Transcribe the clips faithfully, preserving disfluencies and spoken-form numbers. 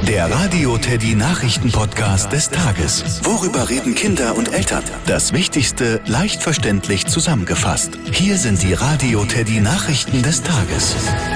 Der Radio Teddy Nachrichten-Podcast des Tages. Worüber reden Kinder und Eltern? Das Wichtigste leicht verständlich zusammengefasst. Hier sind die Radio Teddy Nachrichten des Tages.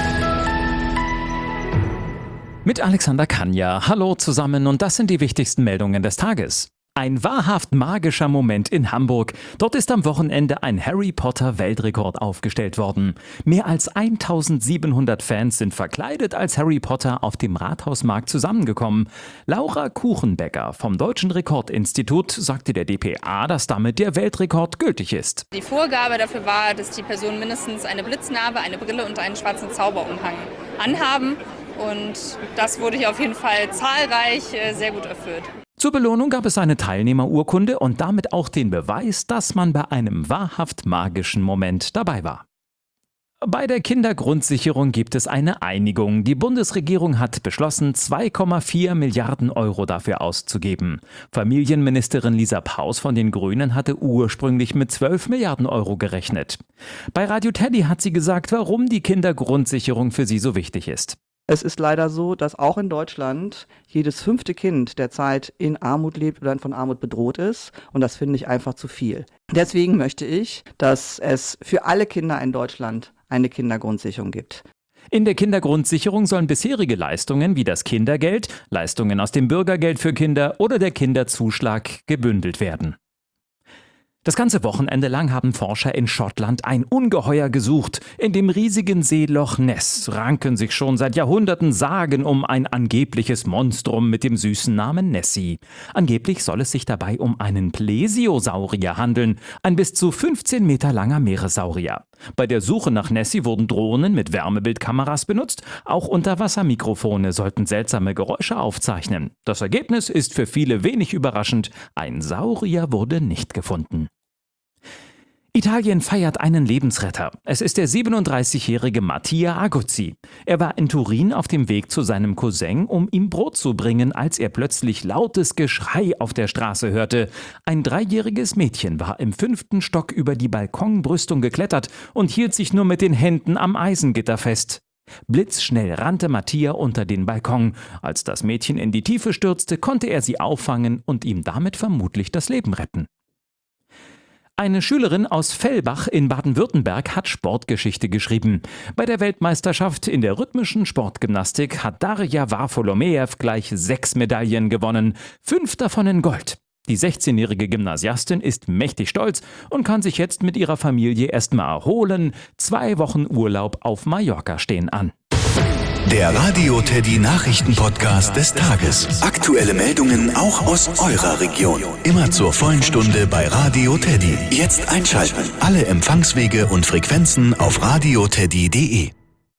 Mit Alexander Kanja. Hallo zusammen und das sind die wichtigsten Meldungen des Tages. Ein wahrhaft magischer Moment in Hamburg. Dort ist am Wochenende ein Harry Potter Weltrekord aufgestellt worden. Mehr als eintausendsiebenhundert Fans sind verkleidet als Harry Potter auf dem Rathausmarkt zusammengekommen. Laura Kuchenbecker vom Deutschen Rekordinstitut sagte der D P A, dass damit der Weltrekord gültig ist. Die Vorgabe dafür war, dass die Personen mindestens eine Blitznarbe, eine Brille und einen schwarzen Zauberumhang anhaben. Und das wurde hier auf jeden Fall zahlreich sehr gut erfüllt. Zur Belohnung gab es eine Teilnehmerurkunde und damit auch den Beweis, dass man bei einem wahrhaft magischen Moment dabei war. Bei der Kindergrundsicherung gibt es eine Einigung. Die Bundesregierung hat beschlossen, zwei Komma vier Milliarden Euro dafür auszugeben. Familienministerin Lisa Paus von den Grünen hatte ursprünglich mit zwölf Milliarden Euro gerechnet. Bei Radio Teddy hat sie gesagt, warum die Kindergrundsicherung für sie so wichtig ist. Es ist leider so, dass auch in Deutschland jedes fünfte Kind derzeit in Armut lebt oder von Armut bedroht ist. Und das finde ich einfach zu viel. Deswegen möchte ich, dass es für alle Kinder in Deutschland eine Kindergrundsicherung gibt. In der Kindergrundsicherung sollen bisherige Leistungen wie das Kindergeld, Leistungen aus dem Bürgergeld für Kinder oder der Kinderzuschlag gebündelt werden. Das ganze Wochenende lang haben Forscher in Schottland ein Ungeheuer gesucht. In dem riesigen See Loch Ness ranken sich schon seit Jahrhunderten Sagen um ein angebliches Monstrum mit dem süßen Namen Nessie. Angeblich soll es sich dabei um einen Plesiosaurier handeln, ein bis zu fünfzehn Meter langer Meeressaurier. Bei der Suche nach Nessie wurden Drohnen mit Wärmebildkameras benutzt, auch Unterwassermikrofone sollten seltsame Geräusche aufzeichnen. Das Ergebnis ist für viele wenig überraschend, ein Saurier wurde nicht gefunden. Italien feiert einen Lebensretter. Es ist der siebenunddreißigjährige Mattia Aguzzi. Er war in Turin auf dem Weg zu seinem Cousin, um ihm Brot zu bringen, als er plötzlich lautes Geschrei auf der Straße hörte. Ein dreijähriges Mädchen war im fünften Stock über die Balkonbrüstung geklettert und hielt sich nur mit den Händen am Eisengitter fest. Blitzschnell rannte Mattia unter den Balkon. Als das Mädchen in die Tiefe stürzte, konnte er sie auffangen und ihm damit vermutlich das Leben retten. Eine Schülerin aus Fellbach in Baden-Württemberg hat Sportgeschichte geschrieben. Bei der Weltmeisterschaft in der rhythmischen Sportgymnastik hat Darja Varfolomejew gleich sechs Medaillen gewonnen, fünf davon in Gold. Die sechzehnjährige Gymnasiastin ist mächtig stolz und kann sich jetzt mit ihrer Familie erstmal erholen. Zwei Wochen Urlaub auf Mallorca stehen an. Der Radio Teddy Nachrichten-Podcast des Tages. Aktuelle Meldungen auch aus eurer Region. Immer zur vollen Stunde bei Radio Teddy. Jetzt einschalten. Alle Empfangswege und Frequenzen auf radioteddy punkt de.